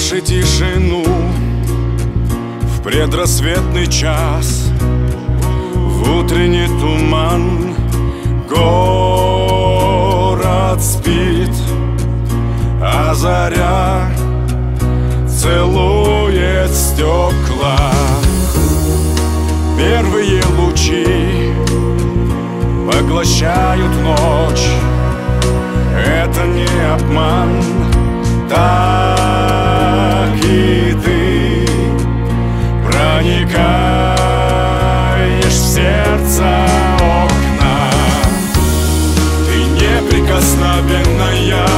ложь и тишину в предрассветный час, в утренний туман город спит, а заря целует стекла. Первые лучи поглощают ночь. Это не обман, так и ты проникаешь в сердце окна. Ты неприкосновенная,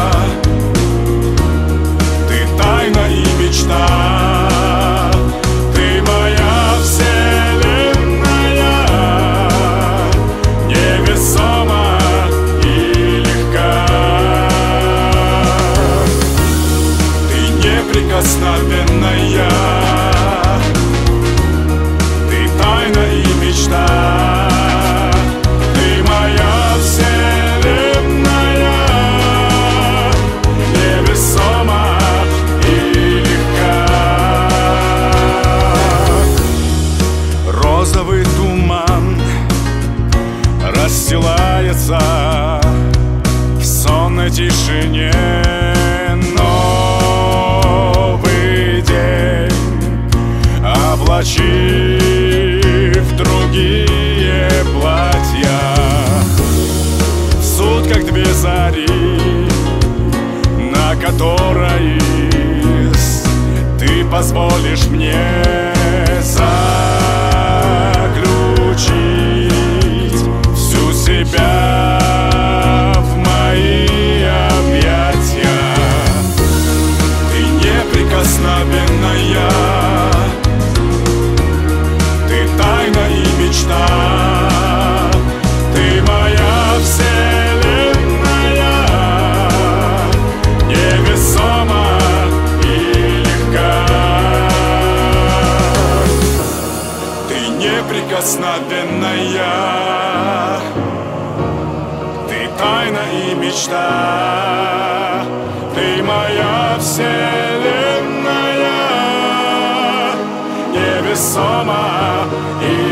ты тайна и мечта. Ты моя вселенная, невесома и легка. Ты неприкосновенная, ты тайна и мечта. Ты моя вселенная, невесома и легка. Розовый туман расстилается в сонной тишине. Новый день, облачив другие платья, в сутках две зари, на которой ты позволишь мне заключить всю себя в мои объятия. Ты неприкосновенная, ты тайна и мечта. Ты моя вселенная, невесома и легка. Ты неприкосновенная, ты тайна и мечта. Ты моя вселенная, невесома и